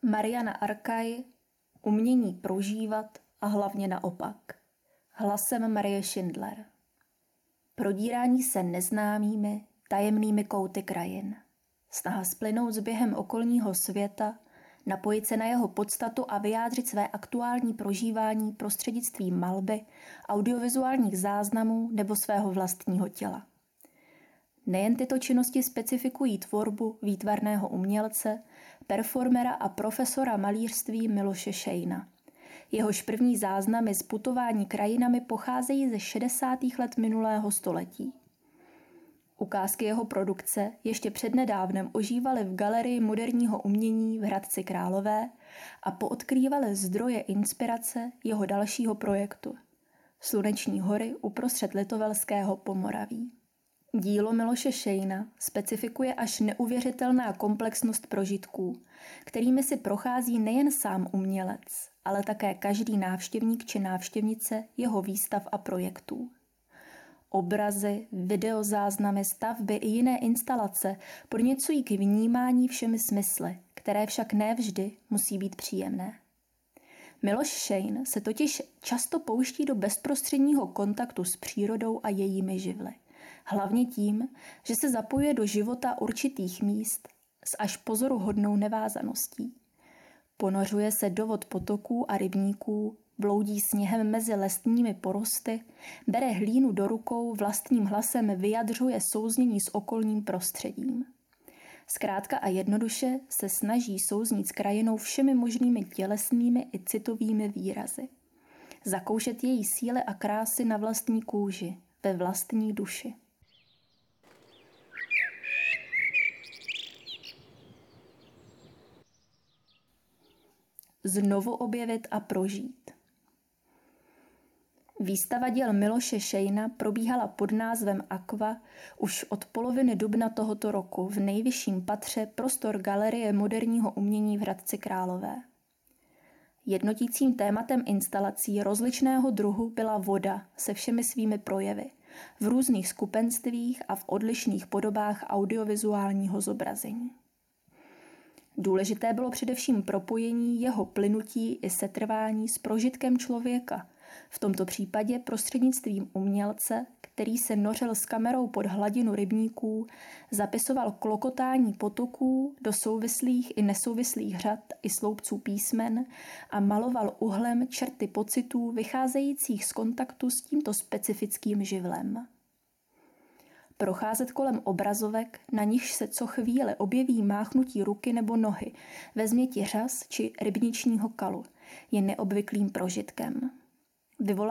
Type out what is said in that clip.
Mariana Arkaj, Umění prožívat a hlavně naopak. Hlasem Marie Schindler. Prodírání se neznámými, tajemnými kouty krajin. Snaha splynout s během okolního světa, napojit se na jeho podstatu a vyjádřit své aktuální prožívání prostřednictvím malby, audiovizuálních záznamů nebo svého vlastního těla. Nejen tyto činnosti specifikují tvorbu výtvarného umělce, performera a profesora malířství Miloše Šejna. Jehož první záznamy z putování krajinami pocházejí ze 60. let minulého století. Ukázky jeho produkce ještě přednedávnem ožívaly v Galerii moderního umění v Hradci Králové a poodkrývaly zdroje inspirace jeho dalšího projektu – Sluneční hory uprostřed Litovelského Pomoraví. Dílo Miloše Šejna specifikuje až neuvěřitelná komplexnost prožitků, kterými si prochází nejen sám umělec, ale také každý návštěvník či návštěvnice jeho výstav a projektů. Obrazy, videozáznamy, stavby i jiné instalace podněcují k vnímání všemi smysly, které však ne vždy musí být příjemné. Miloš Šejn se totiž často pouští do bezprostředního kontaktu s přírodou a jejími živly. Hlavně tím, že se zapojuje do života určitých míst s až pozoruhodnou nevázaností. Ponořuje se do vod potoků a rybníků, bloudí sněhem mezi lesními porosty, bere hlínu do rukou, vlastním hlasem vyjadřuje souznění s okolním prostředím. Zkrátka a jednoduše se snaží souznít s krajinou všemi možnými tělesnými i citovými výrazy. Zakoušet její síly a krásy na vlastní kůži, ve vlastní duši. Znovu objevit a prožít. Výstava děl Miloše Šejna probíhala pod názvem Aqua už od poloviny dubna tohoto roku v nejvyšším patře prostor Galerie moderního umění v Hradci Králové. Jednotícím tématem instalací rozličného druhu byla voda se všemi svými projevy, v různých skupenstvích a v odlišných podobách audiovizuálního zobrazení. Důležité bylo především propojení jeho plynutí i setrvání s prožitkem člověka, v tomto případě prostřednictvím umělce, který se nořil s kamerou pod hladinu rybníků, zapisoval klokotání potoků do souvislých i nesouvislých řad i sloupců písmen a maloval uhlem čerty pocitů vycházejících z kontaktu s tímto specifickým živlem. Procházet kolem obrazovek, na nichž se co chvíli objeví máchnutí ruky nebo nohy ve změti řas či rybničního kalu, je neobvyklým prožitkem. Vyvolává